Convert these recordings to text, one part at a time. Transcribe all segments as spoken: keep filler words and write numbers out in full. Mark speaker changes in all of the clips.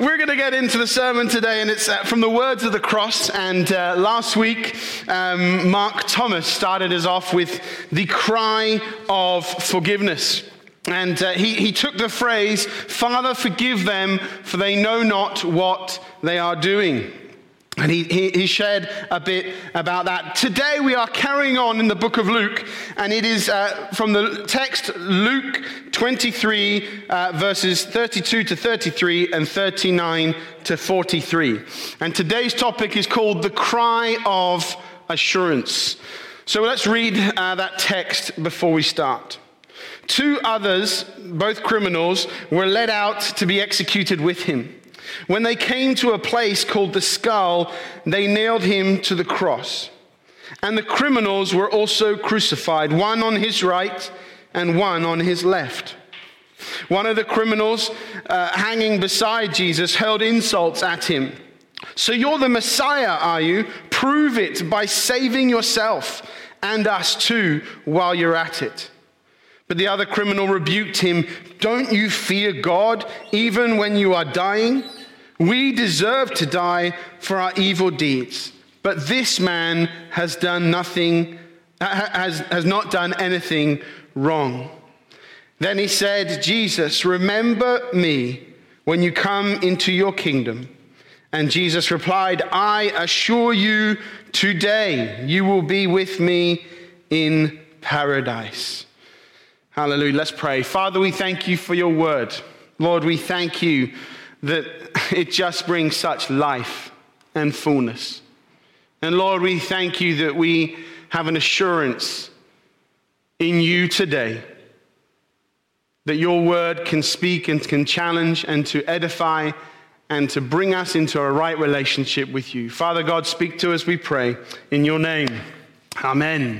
Speaker 1: we're going to get into the sermon today, and it's uh, from the words of the cross. And uh, last week, um, Mark Thomas started us off with the cry of forgiveness. And uh, he, he took the phrase, "Father, forgive them, for they know not what they are doing." And he, he, he shared a bit about that. Today we are carrying on in the book of Luke, and it is uh, from the text Luke twenty-three, uh, verses thirty-two to thirty-three and thirty-nine to forty-three. And today's topic is called the cry of assurance. So let's read uh, that text before we start. Two others, both criminals, were led out to be executed with him. When they came to a place called the Skull, they nailed him to the cross. And the criminals were also crucified, one on his right and one on his left. One of the criminals uh, hanging beside Jesus hurled insults at him. "So you're the Messiah, are you? Prove it by saving yourself and us too while you're at it." But the other criminal rebuked him. "Don't you fear God even when you are dying? We deserve to die for our evil deeds, but this man has done nothing, has, has not done anything wrong." Then he said, "Jesus, remember me when you come into your kingdom." And Jesus replied, "I assure you, today you will be with me in paradise." Hallelujah. Let's pray. Father, we thank you for your word. Lord, we thank you that it just brings such life and fullness. And Lord, we thank you that we have an assurance in you today that your word can speak and can challenge and to edify and to bring us into a right relationship with you. Father God, speak to us, we pray, in your name. Amen.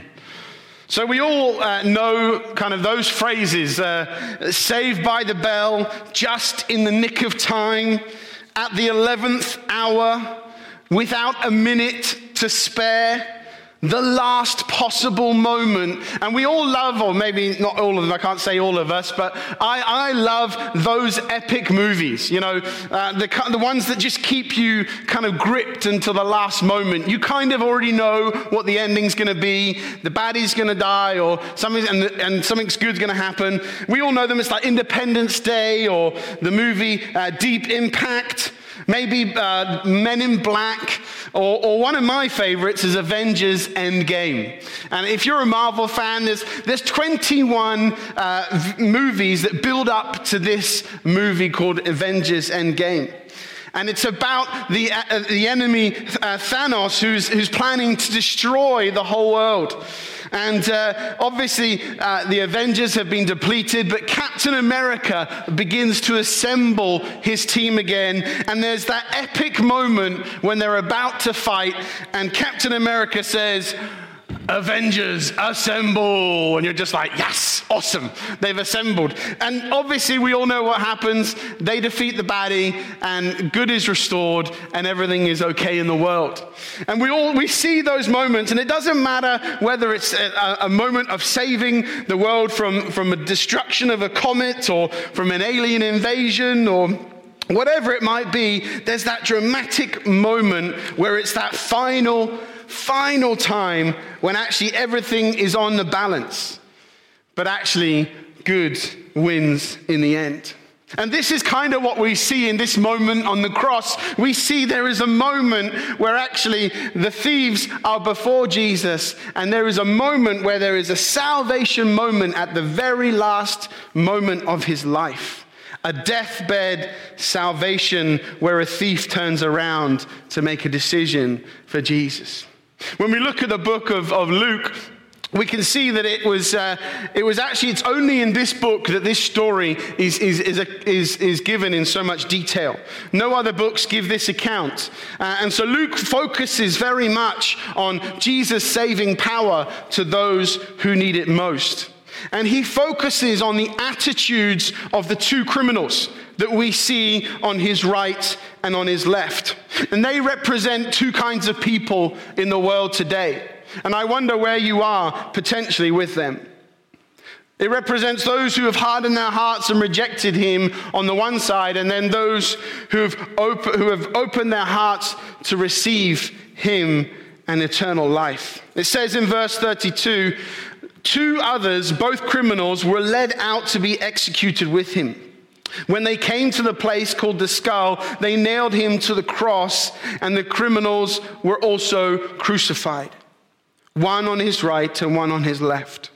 Speaker 1: So we all uh, know kind of those phrases, uh, saved by the bell, just in the nick of time, at the eleventh hour, without a minute to spare, the last possible moment. And we all love, or maybe not all of them, I can't say all of us, but I, I love those epic movies, you know, uh, the, the ones that just keep you kind of gripped until the last moment. You kind of already know what the ending's going to be. The baddie's going to die, or something, and, and something's good's going to happen. We all know them. It's like Independence Day, or the movie uh, Deep Impact. Maybe uh, Men in Black, or, or one of my favorites is Avengers Endgame. And if you're a Marvel fan, there's, there's twenty-one uh, v- movies that build up to this movie called Avengers Endgame. And it's about the uh, the enemy, uh, Thanos, who's, who's planning to destroy the whole world. And uh, obviously, uh, the Avengers have been depleted, but Captain America begins to assemble his team again. And there's that epic moment when they're about to fight, and Captain America says, "Avengers, assemble." And you're just like, yes, awesome. They've assembled. And obviously, we all know what happens. They defeat the baddie, and good is restored, and everything is okay in the world. And we all, we see those moments, and it doesn't matter whether it's a, a moment of saving the world from, from a destruction of a comet, or from an alien invasion, or whatever it might be. There's that dramatic moment where it's that final final time when actually everything is on the balance, but actually good wins in the end. And this is kind of what we see in this moment on the cross. We see there is a moment where actually the thieves are before Jesus, and there is a moment where there is a salvation moment at the very last moment of his life. A deathbed salvation where a thief turns around to make a decision for Jesus. When we look at the book of, of Luke, we can see that it was uh, it was actually, it's only in this book that this story is is is, a, is, is given in so much detail. No other books give this account. Uh, and so Luke focuses very much on Jesus' saving power to those who need it most. And he focuses on the attitudes of the two criminals that we see on his right and on his left. And they represent two kinds of people in the world today. And I wonder where you are potentially with them. It represents those who have hardened their hearts and rejected him on the one side, and then those who have, op- who have opened their hearts to receive him and eternal life. It says in verse thirty-two, two others, both criminals, were led out to be executed with him. When they came to the place called the Skull, they nailed him to the cross, and the criminals were also crucified, one on his right and one on his left.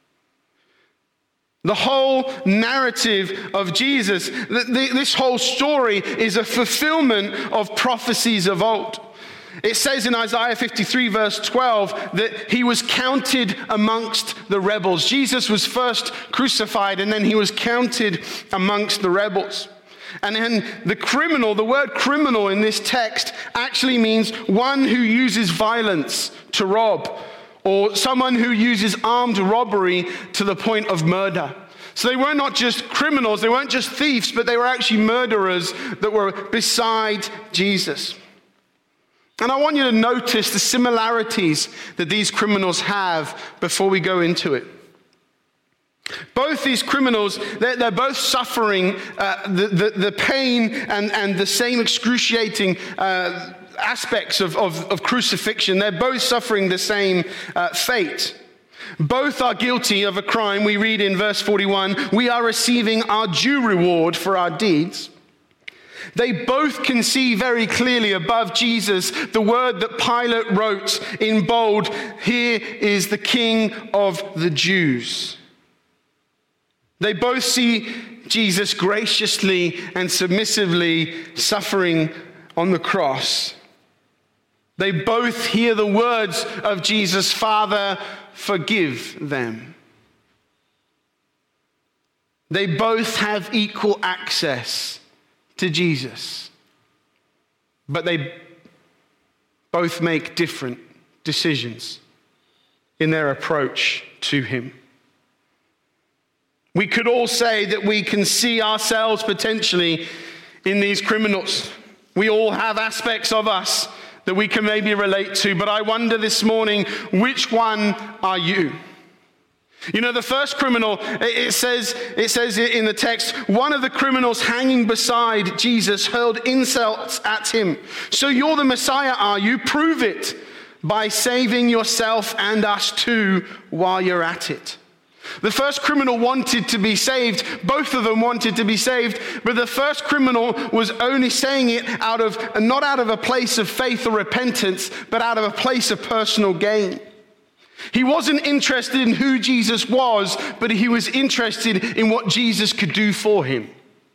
Speaker 1: The whole narrative of Jesus, this whole story is a fulfillment of prophecies of old. It says in Isaiah fifty-three verse twelve that he was counted amongst the rebels. Jesus was first crucified and then he was counted amongst the rebels. And then the criminal, the word criminal in this text actually means one who uses violence to rob, or someone who uses armed robbery to the point of murder. So they were not just criminals, they weren't just thieves, but they were actually murderers that were beside Jesus. And I want you to notice the similarities that these criminals have before we go into it. Both these criminals, they're, they're both suffering uh, the, the, the pain and, and the same excruciating uh, aspects of, of, of crucifixion. They're both suffering the same uh, fate. Both are guilty of a crime. We read in verse forty-one, we are receiving our due reward for our deeds. They both can see very clearly above Jesus the word that Pilate wrote in bold, here is the King of the Jews. They both see Jesus graciously and submissively suffering on the cross. They both hear the words of Jesus, Father, forgive them. They both have equal access to Jesus, but they both make different decisions in their approach to him. We could all say that we can see ourselves potentially in these criminals. We all have aspects of us that we can maybe relate to, but I wonder this morning, which one are you? You know, the first criminal, it says, it says in the text, one of the criminals hanging beside Jesus hurled insults at him. So you're the Messiah, are you? Prove it by saving yourself and us too while you're at it. The first criminal wanted to be saved. Both of them wanted to be saved. But the first criminal was only saying it out of, not out of a place of faith or repentance, but out of a place of personal gain. He wasn't interested in who Jesus was, but he was interested in what Jesus could do for him.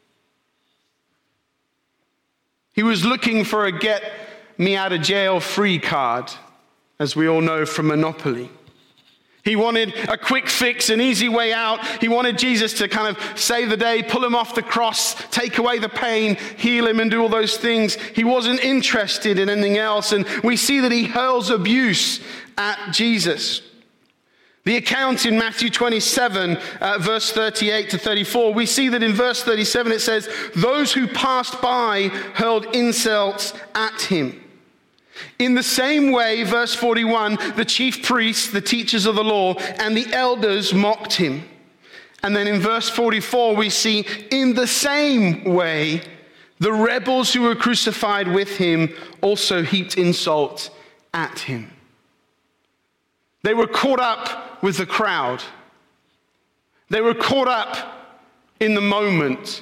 Speaker 1: He was looking for a get me out of jail free card, as we all know from Monopoly. He wanted a quick fix, an easy way out. He wanted Jesus to kind of save the day, pull him off the cross, take away the pain, heal him, and do all those things. He wasn't interested in anything else. And we see that he hurls abuse at Jesus. The account in Matthew twenty-seven, uh, verse thirty-eight to thirty-four, we see that in verse thirty-seven it says, those who passed by hurled insults at him. In the same way, verse forty-one, the chief priests, the teachers of the law, and the elders mocked him. And then in verse forty-four, we see, in the same way, the rebels who were crucified with him also heaped insult at him. They were caught up with the crowd. They were caught up in the moment.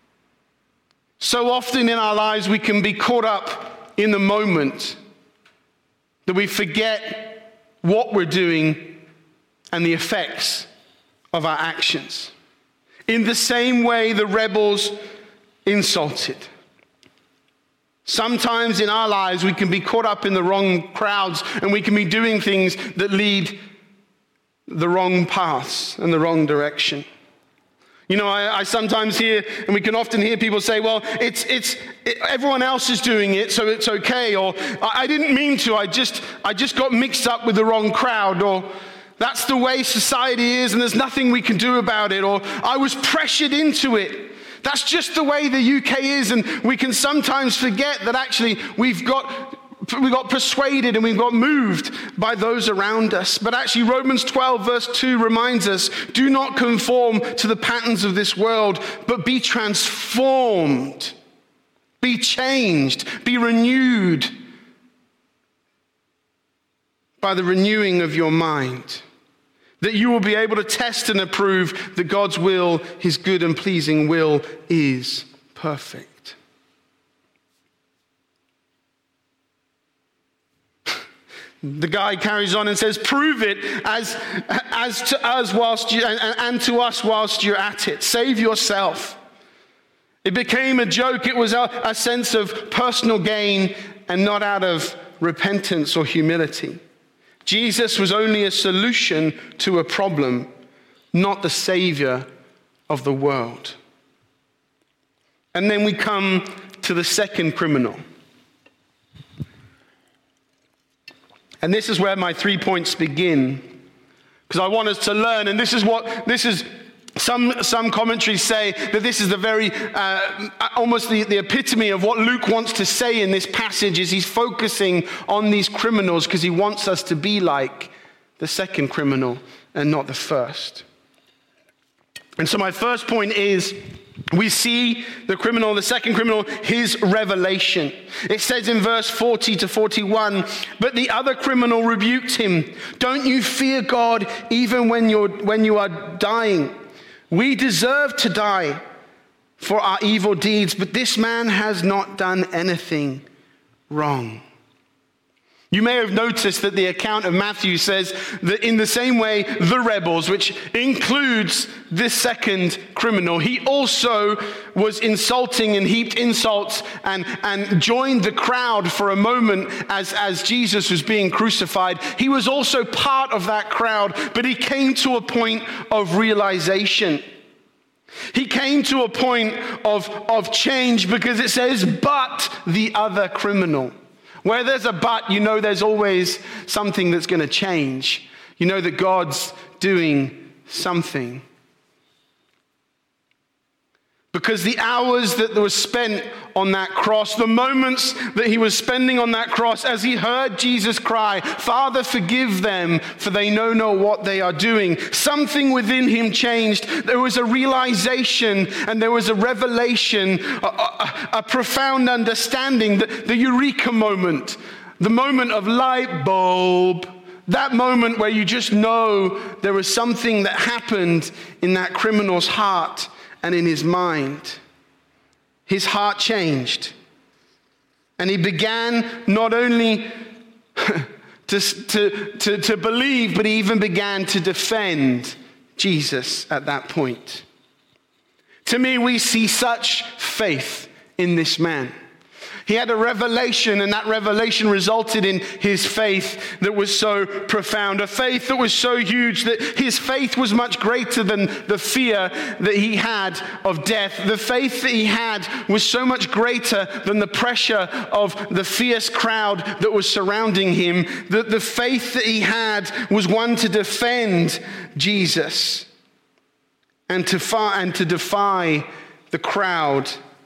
Speaker 1: So often in our lives, we can be caught up in the moment that we forget what we're doing and the effects of our actions. In the same way, the rebels insulted. Sometimes in our lives, we can be caught up in the wrong crowds and we can be doing things that lead the wrong paths and the wrong direction. You know, I, I sometimes hear, and we can often hear people say, well, it's it's it, everyone else is doing it, so it's okay. Or, I, I didn't mean to, I just I just got mixed up with the wrong crowd. Or, that's the way society is and there's nothing we can do about it. Or, I was pressured into it. That's just the way the U K is, and we can sometimes forget that actually we've got we got persuaded and we got moved by those around us. But actually Romans twelve verse two reminds us, do not conform to the patterns of this world, but be transformed, be changed, be renewed by the renewing of your mind, that you will be able to test and approve that God's will, his good and pleasing will, is perfect. The guy carries on and says, prove it as, as to us whilst you, and, and to us whilst you're at it. Save yourself. It became a joke. It was a, a sense of personal gain and not out of repentance or humility. Jesus was only a solution to a problem, not the savior of the world. And then we come to the second criminal. And this is where my three points begin, because I want us to learn, and this is what, this is, some, some commentaries say that this is the very, uh, almost the, the epitome of what Luke wants to say in this passage, is he's focusing on these criminals because he wants us to be like the second criminal and not the first. And so my first point is, we see the criminal, the second criminal, his revelation. It says in verse forty to forty-one, but the other criminal rebuked him. Don't you fear God even when you're when you are dying? We deserve to die for our evil deeds, but this man has not done anything wrong. You may have noticed that the account of Matthew says that in the same way, the rebels, which includes this second criminal, he also was insulting and heaped insults and, and joined the crowd for a moment as, as Jesus was being crucified. He was also part of that crowd, but he came to a point of realization. He came to a point of, of change, because it says, but the other criminal. Where there's a but, you know there's always something that's going to change. You know that God's doing something. Because the hours that were spent on that cross, the moments that he was spending on that cross as he heard Jesus cry, Father, forgive them, for they know not what they are doing. Something within him changed. There was a realization and there was a revelation, a, a, a profound understanding, the, the eureka moment, the moment of light bulb, that moment where you just know there was something that happened in that criminal's heart and in his mind. His heart changed. And he began not only to, to, to, to believe, but he even began to defend Jesus at that point. To me, we see such faith in this man. He had a revelation, and that revelation resulted in his faith that was so profound, a faith that was so huge that his faith was much greater than the fear that he had of death. The faith that he had was so much greater than the pressure of the fierce crowd that was surrounding him. The, the faith that he had was one to defend Jesus and to, fi- and to defy the crowd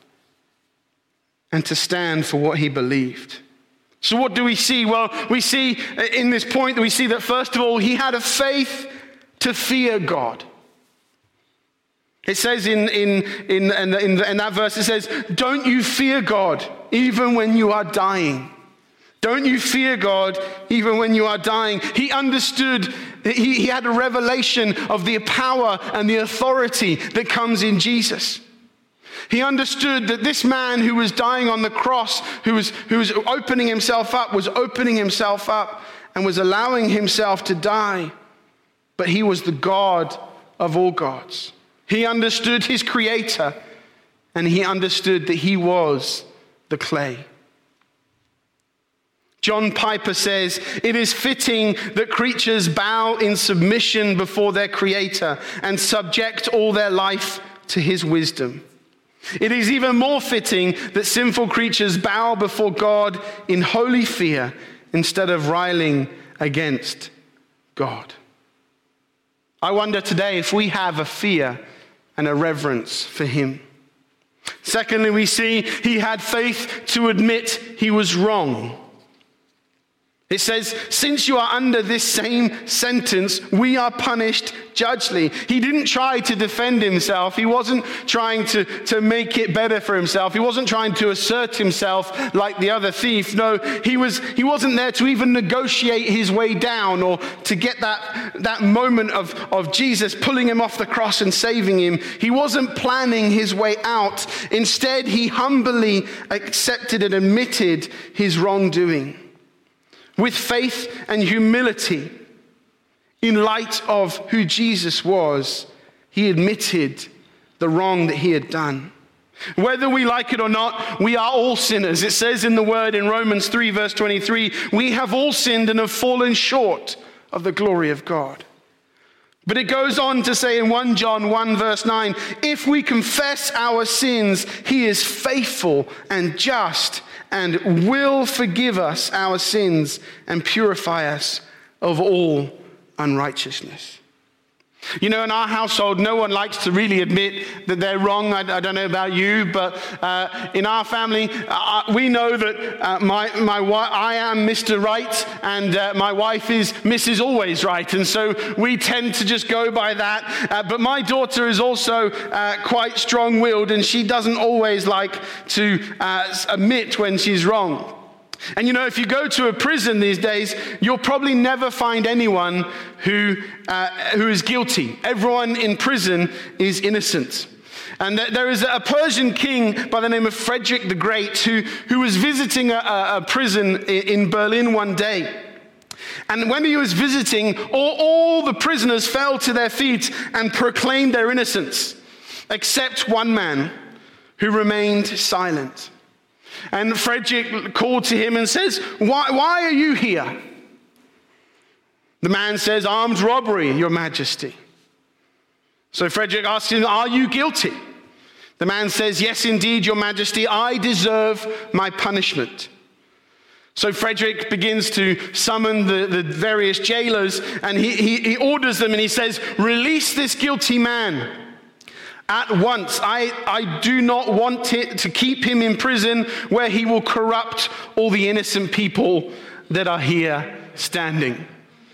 Speaker 1: and to stand for what he believed. So what do we see? Well, we see in this point that we see that first of all, he had a faith to fear God. It says in, in, in, in, in, in that verse, it says, don't you fear God even when you are dying. Don't you fear God even when you are dying. He understood, he, he had a revelation of the power and the authority that comes in Jesus. He understood that this man who was dying on the cross, who was, who was opening himself up, was opening himself up and was allowing himself to die. But he was the God of all gods. He understood his creator, and he understood that he was the clay. John Piper says, it is fitting that creatures bow in submission before their creator and subject all their life to his wisdom. It is even more fitting that sinful creatures bow before God in holy fear instead of riling against God. I wonder today if we have a fear and a reverence for him. Secondly, we see he had faith to admit he was wrong. It says, since you are under this same sentence, we are punished justly. He didn't try to defend himself. He wasn't trying to, to make it better for himself. He wasn't trying to assert himself like the other thief. No, he, was, he wasn't there to even negotiate his way down or to get that, that moment of, of Jesus pulling him off the cross and saving him. He wasn't planning his way out. Instead, he humbly accepted and admitted his wrongdoing. With faith and humility, in light of who Jesus was, he admitted the wrong that he had done. Whether we like it or not, we are all sinners. It says in the word in Romans three, verse twenty-three, we have all sinned and have fallen short of the glory of God. But it goes on to say in First John one, verse nine, if we confess our sins, he is faithful and just and will forgive us our sins and purify us of all unrighteousness. You know, in our household, no one likes to really admit that they're wrong. I, I don't know about you, but uh, in our family, uh, we know that uh, my my I am Mister Right, and uh, my wife is Missus Always Right, and so we tend to just go by that. Uh, but my daughter is also uh, quite strong-willed, and she doesn't always like to uh, admit when she's wrong. And you know, if you go to a prison these days, you'll probably never find anyone who uh, who is guilty. Everyone in prison is innocent. And there is a Persian king by the name of Frederick the Great who, who was visiting a, a prison in Berlin one day. And when he was visiting, all, all the prisoners fell to their feet and proclaimed their innocence, except one man who remained silent. And Frederick called to him and says, why, why are you here? The man says, armed robbery, your majesty. So Frederick asks him, are you guilty? The man says, yes, indeed, your majesty, I deserve my punishment. So Frederick begins to summon the, the various jailers, and he, he, he orders them and he says, release this guilty man. At once, I, I do not want it to keep him in prison where he will corrupt all the innocent people that are here standing.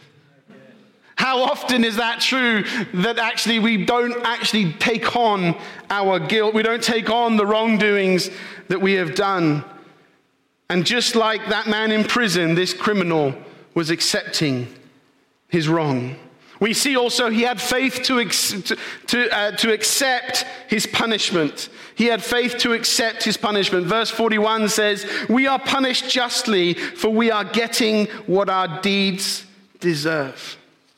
Speaker 1: How often is that true, that actually we don't actually take on our guilt, we don't take on the wrongdoings that we have done. And just like that man in prison, this criminal was accepting his wrong. We see also he had faith to, to, to, uh, to accept his punishment. He had faith to accept his punishment. Verse forty-one says, we are punished justly, for we are getting what our deeds deserve.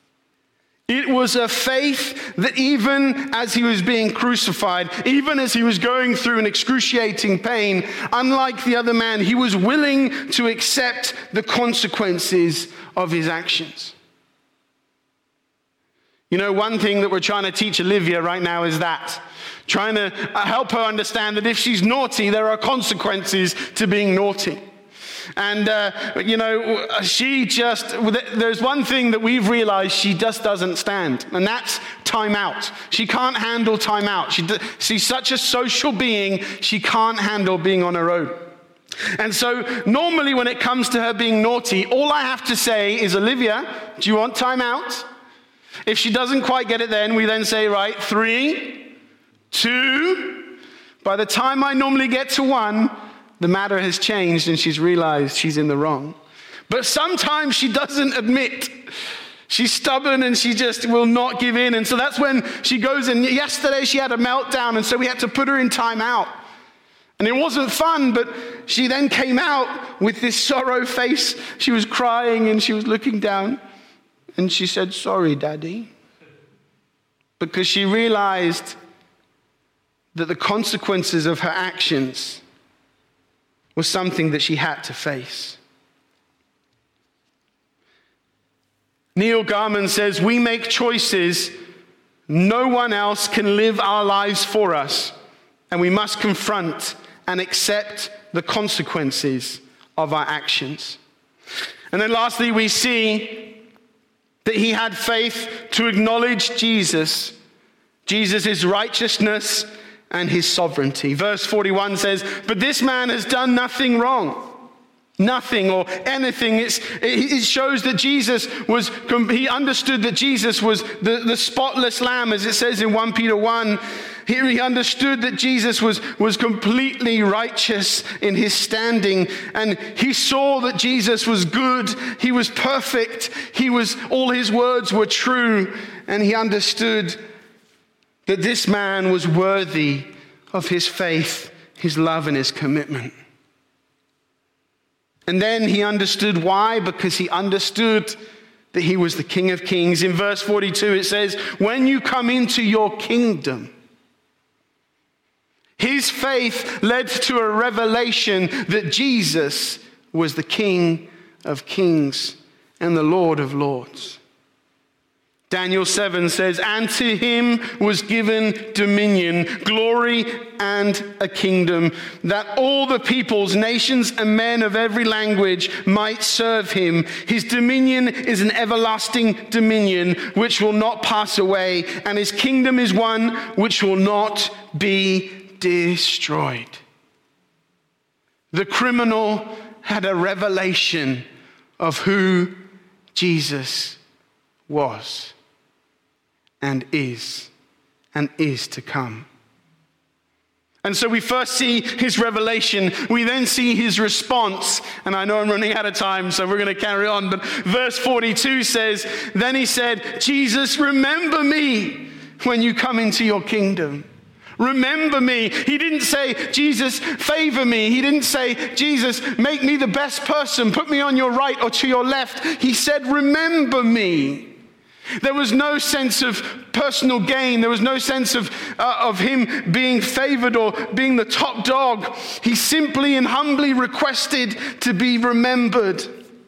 Speaker 1: It was a faith that even as he was being crucified, even as he was going through an excruciating pain, unlike the other man, he was willing to accept the consequences of his actions. You know, one thing that we're trying to teach Olivia right now is that. Trying to help her understand that if she's naughty, there are consequences to being naughty. And, uh, you know, she just, there's one thing that we've realized she just doesn't stand, and that's time out. She can't handle time out. She, she's such a social being, she can't handle being on her own. And so normally when it comes to her being naughty, all I have to say is, Olivia, do you want time out? If she doesn't quite get it then, we then say, right, three, two. By the time I normally get to one, the matter has changed and she's realized she's in the wrong. But sometimes she doesn't admit. She's stubborn and she just will not give in. And so that's when she goes in. Yesterday she had a meltdown, and so we had to put her in time out. And it wasn't fun, but she then came out with this sorrow face. She was crying and she was looking down. And she said, sorry, Daddy. Because she realized that the consequences of her actions was something that she had to face. Neil Garman says, we make choices no one else can live our lives for us, and we must confront and accept the consequences of our actions. And then lastly, we see that he had faith to acknowledge Jesus, Jesus' righteousness and his sovereignty. Verse forty-one says, but this man has done nothing wrong. nothing or anything. It's, it shows that Jesus was, he understood that Jesus was the, the spotless lamb, as it says in First Peter one. Here he understood that Jesus was, was completely righteous in his standing, and he saw that Jesus was good, he was perfect, he was, all his words were true, and he understood that this man was worthy of his faith, his love, and his commitment. And then he understood why, because he understood that he was the King of Kings. In verse forty-two it says, when you come into your kingdom. His faith led to a revelation that Jesus was the King of Kings and the Lord of Lords. Daniel seven says, and to him was given dominion, glory, and a kingdom, that all the peoples, nations, and men of every language might serve him. His dominion is an everlasting dominion which will not pass away, and his kingdom is one which will not be destroyed. The criminal had a revelation of who Jesus was and is and is to come. And so we first see his revelation. We then see his response. And I know I'm running out of time, so we're going to carry on. But verse forty-two says, then he said, Jesus, remember me when you come into your kingdom. Remember me. He didn't say, Jesus, favor me. He didn't say, Jesus, make me the best person. Put me on your right or to your left. He said, remember me. There was no sense of personal gain. There was no sense of, uh, of him being favored or being the top dog. He simply and humbly requested to be remembered.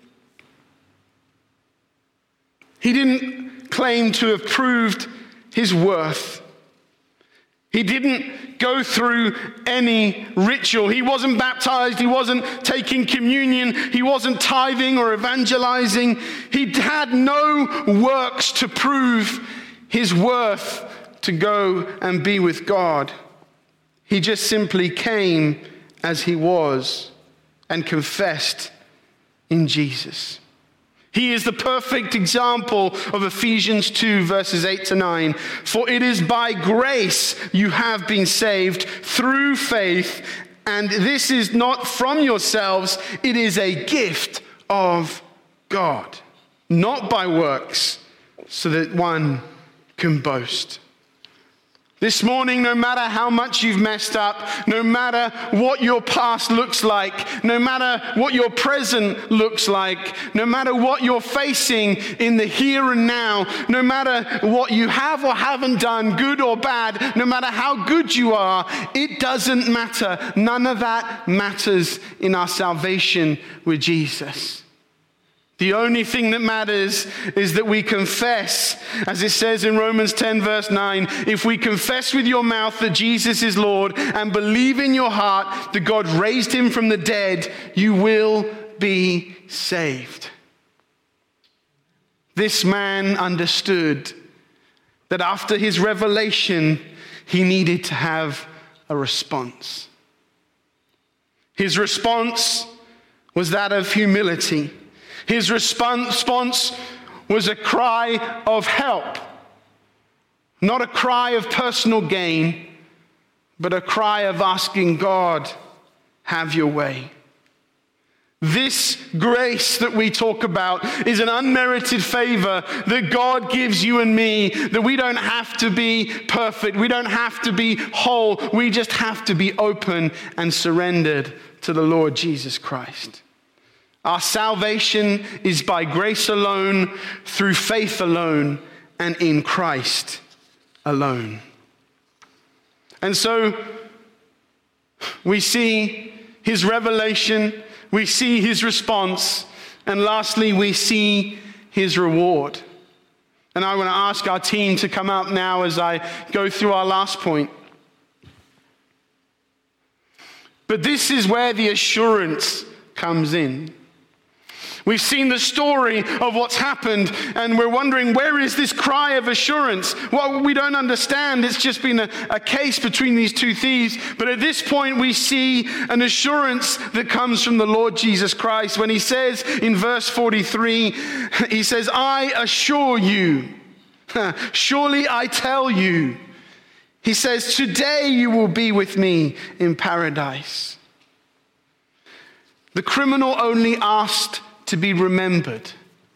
Speaker 1: He didn't claim to have proved his worth. He didn't go through any ritual. He wasn't baptized. He wasn't taking communion. He wasn't tithing or evangelizing. He had no works to prove his worth to go and be with God. He just simply came as he was and confessed in Jesus. He is the perfect example of Ephesians two, verses eight to nine. For it is by grace you have been saved through faith, and this is not from yourselves, it is a gift of God, not by works, so that one can boast. This morning, no matter how much you've messed up, no matter what your past looks like, no matter what your present looks like, no matter what you're facing in the here and now, no matter what you have or haven't done, good or bad, no matter how good you are, it doesn't matter. None of that matters in our salvation with Jesus. The only thing that matters is that we confess, as it says in Romans ten, verse nine, if we confess with your mouth that Jesus is Lord and believe in your heart that God raised him from the dead, you will be saved. This man understood that after his revelation, he needed to have a response. His response was that of humility. His response was a cry of help, not a cry of personal gain, but a cry of asking God, have your way. This grace that we talk about is an unmerited favor that God gives you and me, that we don't have to be perfect, we don't have to be whole, we just have to be open and surrendered to the Lord Jesus Christ. Our salvation is by grace alone, through faith alone, and in Christ alone. And so we see his revelation, we see his response, and lastly, we see his reward. And I want to ask our team to come up now as I go through our last point. But this is where the assurance comes in. We've seen the story of what's happened, and we're wondering, where is this cry of assurance? Well, we don't understand. It's just been a, a case between these two thieves. But at this point, we see an assurance that comes from the Lord Jesus Christ. When he says in verse forty-three, he says, I assure you, surely I tell you. He says, today you will be with me in paradise. The criminal only asked to be remembered.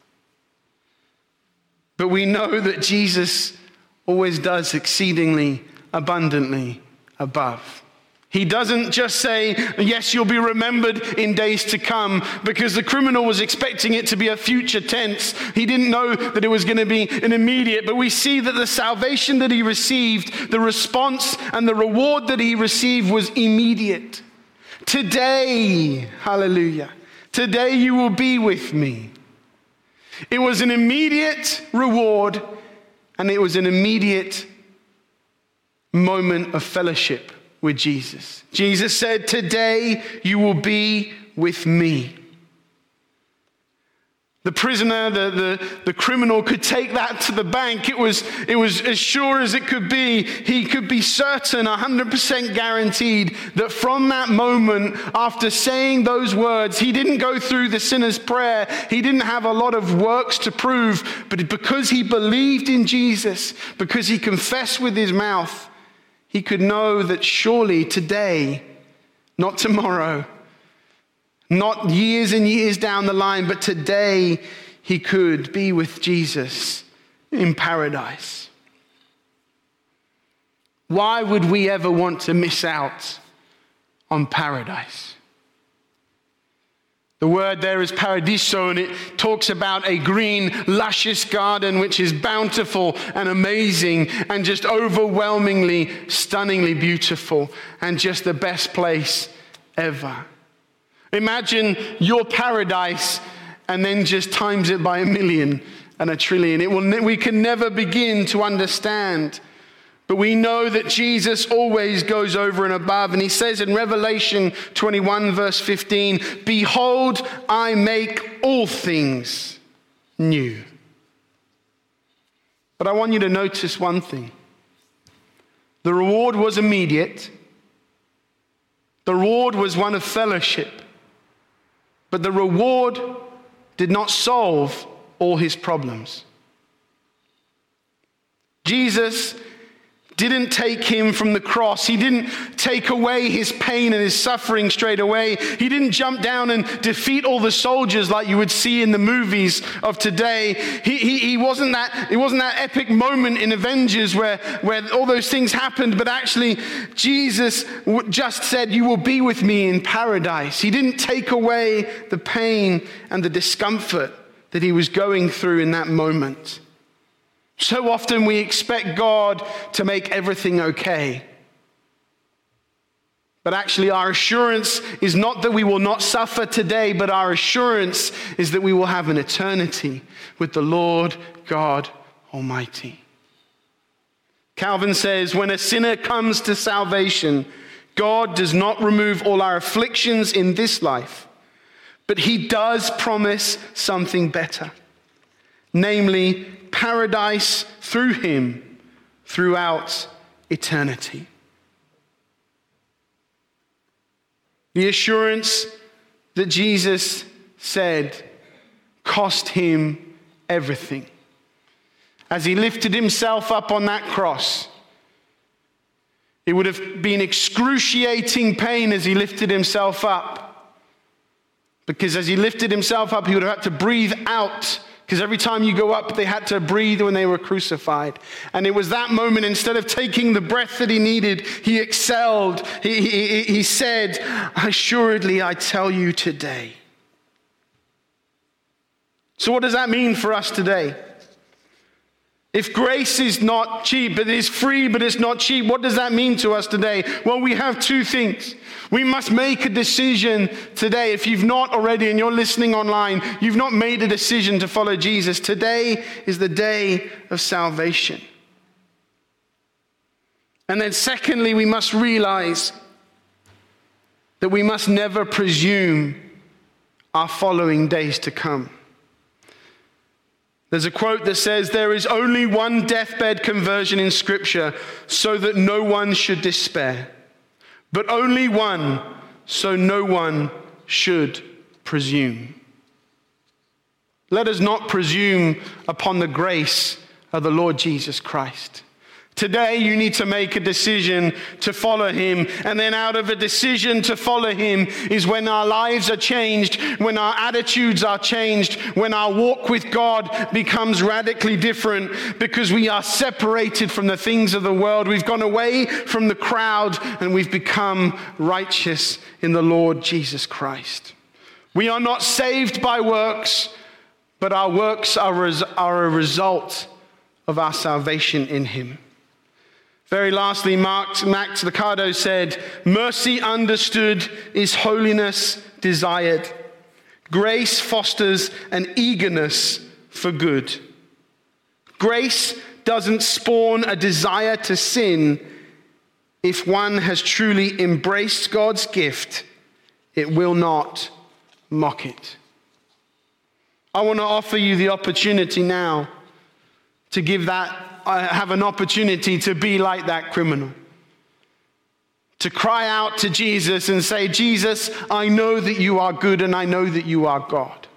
Speaker 1: But we know that Jesus always does exceedingly abundantly above. He doesn't just say, yes, you'll be remembered in days to come, because the criminal was expecting it to be a future tense. He didn't know that it was going to be an immediate, but we see that the salvation that he received, the response and the reward that he received was immediate. Today, hallelujah, today you will be with me. It was an immediate reward, and it was an immediate moment of fellowship with Jesus. Jesus said, today you will be with me. The prisoner, the, the, the criminal could take that to the bank. It was, it was as sure as it could be. He could be certain, one hundred percent guaranteed, that from that moment, after saying those words, he didn't go through the sinner's prayer. He didn't have a lot of works to prove, but because he believed in Jesus, because he confessed with his mouth, he could know that surely today, not tomorrow, not years and years down the line, but today he could be with Jesus in paradise. Why would we ever want to miss out on paradise? The word there is paradiso, and it talks about a green, luscious garden which is bountiful and amazing and just overwhelmingly, stunningly beautiful, and just the best place ever. Imagine your paradise and then just times it by a million and a trillion. It will, we can never begin to understand. But we know that Jesus always goes over and above. And he says in Revelation twenty-one, verse fifteen, behold, I make all things new. But I want you to notice one thing. The reward was immediate. The reward was one of fellowship. But the reward did not solve all his problems. Jesus didn't take him from the cross. He didn't take away his pain and his suffering straight away. He didn't jump down and defeat all the soldiers like you would see in the movies of today. He, he, he wasn't that, it wasn't that epic moment in Avengers where, where all those things happened, but actually Jesus just said, you will be with me in paradise. He didn't take away the pain and the discomfort that he was going through in that moment. So often we expect God to make everything okay. But actually our assurance is not that we will not suffer today, but our assurance is that we will have an eternity with the Lord God Almighty. Calvin says, when a sinner comes to salvation, God does not remove all our afflictions in this life, but he does promise something better, namely paradise through him throughout eternity. The assurance that Jesus said cost him everything. As he lifted himself up on that cross, it would have been excruciating pain as he lifted himself up. Because as he lifted himself up, he would have had to breathe out. Because every time you go up, they had to breathe when they were crucified. And it was that moment, instead of taking the breath that he needed, he excelled. He, he, he said, assuredly, I tell you today. So what does that mean for us today? If grace is not cheap, but it is free, but it's not cheap, what does that mean to us today? Well, we have two things. We must make a decision today. If you've not already and you're listening online, you've not made a decision to follow Jesus. Today is the day of salvation. And then secondly, we must realize that we must never presume our following days to come. There's a quote that says, "There is only one deathbed conversion in Scripture so that no one should despair, but only one so no one should presume." Let us not presume upon the grace of the Lord Jesus Christ. Today you need to make a decision to follow him. And then out of a decision to follow him is when our lives are changed, when our attitudes are changed, when our walk with God becomes radically different because we are separated from the things of the world. We've gone away from the crowd and we've become righteous in the Lord Jesus Christ. We are not saved by works, but our works are, res- are a result of our salvation in him. Very lastly, Max Lucado said, "Mercy understood is holiness desired. Grace fosters an eagerness for good." Grace doesn't spawn a desire to sin. If one has truly embraced God's gift, it will not mock it. I want to offer you the opportunity now to give that I have an opportunity to be like that criminal. To cry out to Jesus and say, "Jesus, I know that you are good and I know that you are God."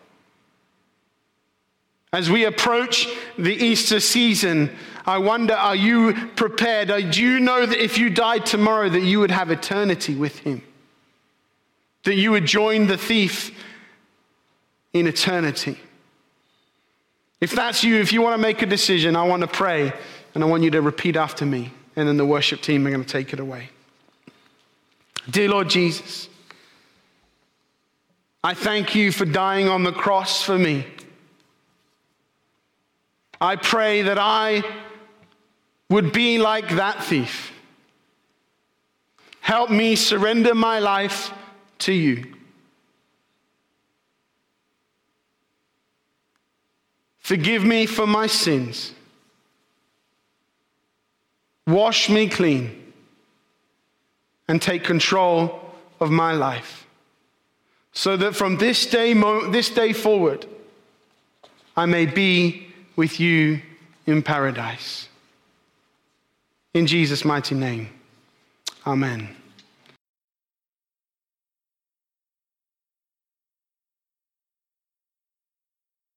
Speaker 1: As we approach the Easter season, I wonder, are you prepared? Do you know that if you died tomorrow that you would have eternity with him? That you would join the thief in eternity? If that's you, if you want to make a decision, I want to pray and I want you to repeat after me. And then the worship team are going to take it away. Dear Lord Jesus, I thank you for dying on the cross for me. I pray that I would be like that thief. Help me surrender my life to you. Forgive me for my sins. Wash me clean and take control of my life so that from this day, this day forward, I may be with you in paradise. In Jesus' mighty name, amen.